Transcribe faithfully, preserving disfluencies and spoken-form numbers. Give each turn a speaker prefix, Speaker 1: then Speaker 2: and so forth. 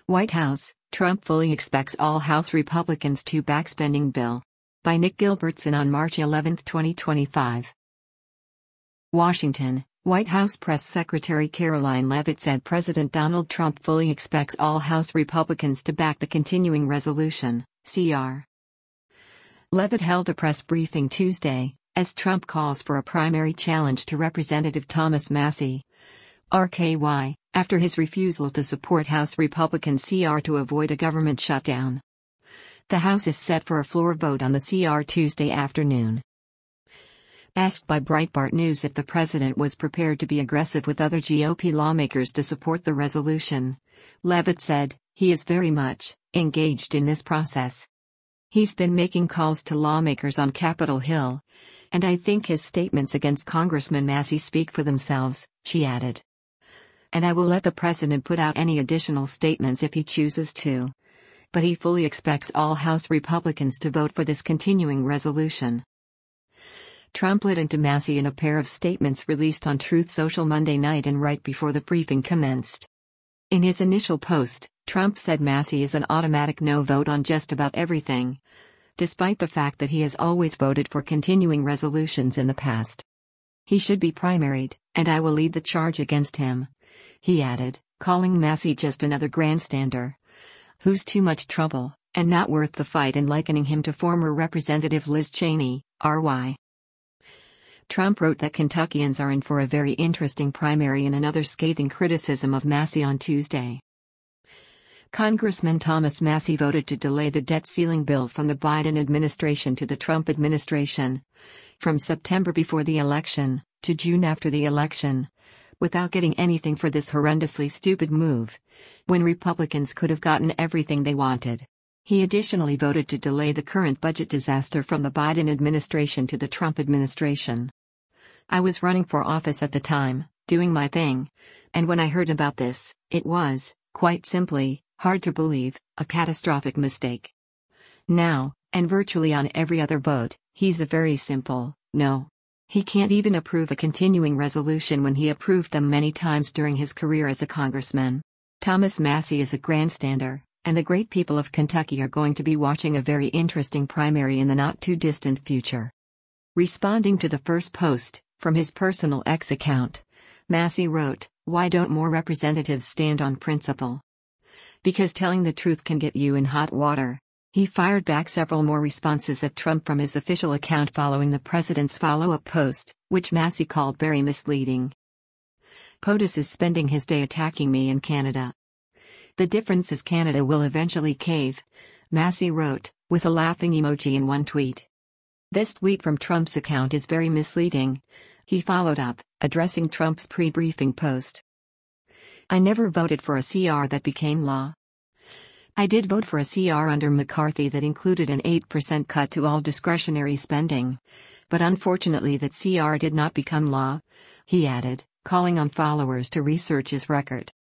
Speaker 1: White House, Trump fully expects all House Republicans to back spending bill. By Nick Gilbertson on March eleventh, twenty twenty-five. Washington, White House Press Secretary Caroline Leavitt said President Donald Trump fully expects all House Republicans to back the continuing resolution, C R. Leavitt held a press briefing Tuesday, as Trump calls for a primary challenge to Representative Thomas Massie, R K Y, after his refusal to support House Republican C R to avoid a government shutdown. The House is set for a floor vote on the C R Tuesday afternoon. Asked by Breitbart News if the president was prepared to be aggressive with other G O P lawmakers to support the resolution, Leavitt said, "He is very much engaged in this process. He's been making calls to lawmakers on Capitol Hill, and I think his statements against Congressman Massie speak for themselves," she added. "And I will let the president put out any additional statements if he chooses to. But he fully expects all House Republicans to vote for this continuing resolution." Trump lit into Massie in a pair of statements released on Truth Social Monday night and right before the briefing commenced. In his initial post, Trump said Massie is an automatic no vote on just about everything, despite the fact that he has always voted for continuing resolutions in the past. "He should be primaried, and I will lead the charge against him," he added, calling Massie just another grandstander who's too much trouble and not worth the fight, and likening him to former Representative Liz Cheney, R Y. Trump wrote that Kentuckians are in for a very interesting primary in another scathing criticism of Massie on Tuesday. Congressman Thomas Massie voted to delay the debt ceiling bill from the Biden administration to the Trump administration, from September before the election to June after the election, without getting anything for this horrendously stupid move, when Republicans could have gotten everything they wanted. He additionally voted to delay the current budget disaster from the Biden administration to the Trump administration. "I was running for office at the time, doing my thing, and when I heard about this, it was, quite simply, hard to believe, a catastrophic mistake. Now, and virtually on every other vote, he's a very simple no. He can't even approve a continuing resolution when he approved them many times during his career as a congressman. Thomas Massie is a grandstander, and the great people of Kentucky are going to be watching a very interesting primary in the not-too-distant future." Responding to the first post, from his personal X account, Massie wrote, "Why don't more representatives stand on principle? Because telling the truth can get you in hot water." He fired back several more responses at Trump from his official account following the president's follow-up post, which Massie called very misleading. "POTUS is spending his day attacking me in Canada. The difference is Canada will eventually cave," Massie wrote, with a laughing emoji in one tweet. This tweet from Trump's account is very misleading, he followed up, addressing Trump's pre-briefing post. "I never voted for a C R that became law. I did vote for a C R under McCarthy that included an eight percent cut to all discretionary spending, but unfortunately that C R did not become law," he added, calling on followers to research his record.